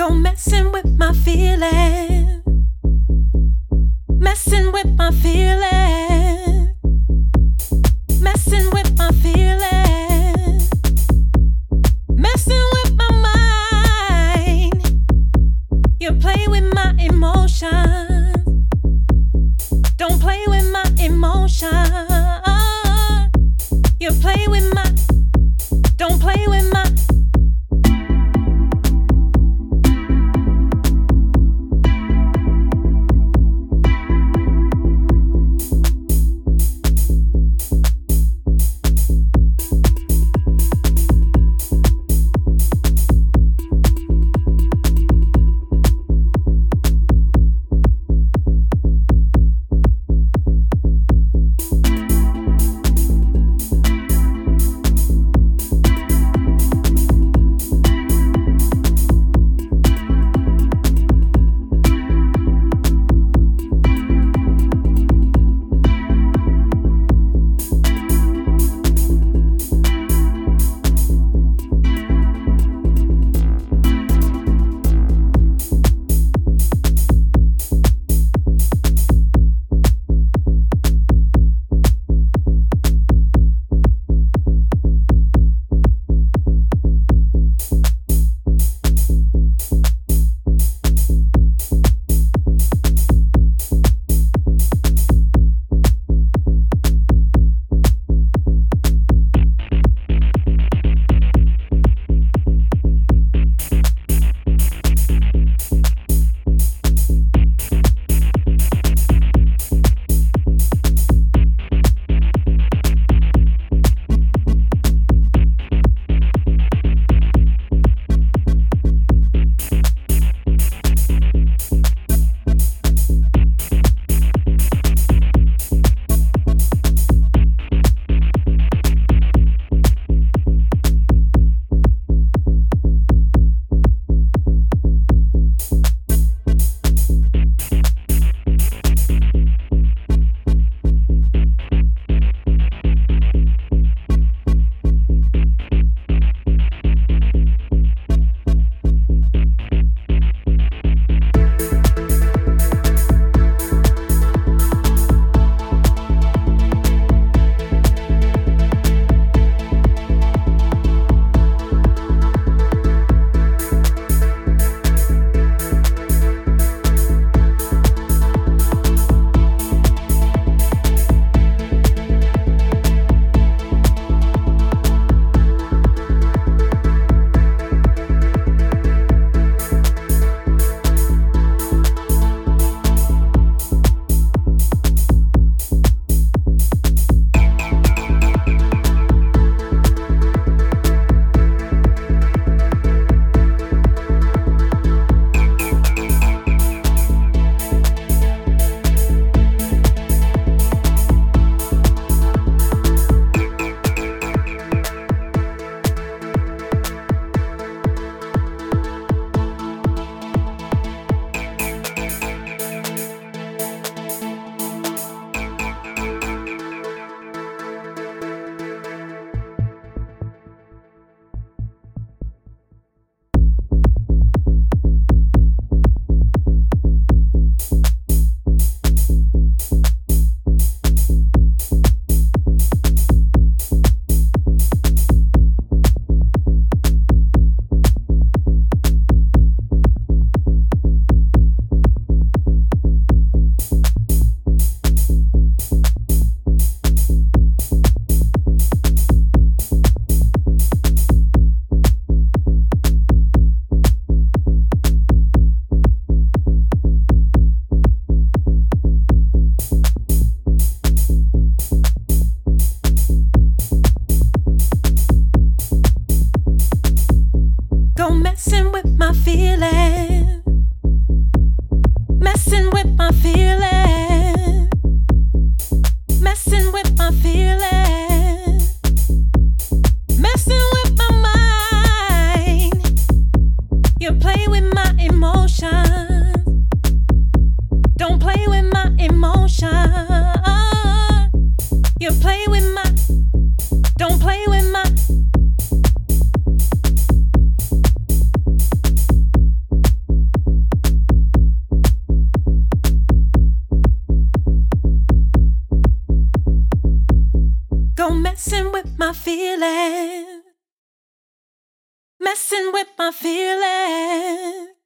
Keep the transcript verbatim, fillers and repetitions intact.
Go messing with my feelings, messing with my feelings, messing with my feelings, messing with my mind. You play with my emotions, don't play with my emotions. You play with my, don't play with my. Messing with my feelings, messing with my feelings, messing with my feelings, messing with my mind. You play with my emotions, don't play with my emotions. You play with my, don't play with my. go messing with my feelings, messing with my feelings.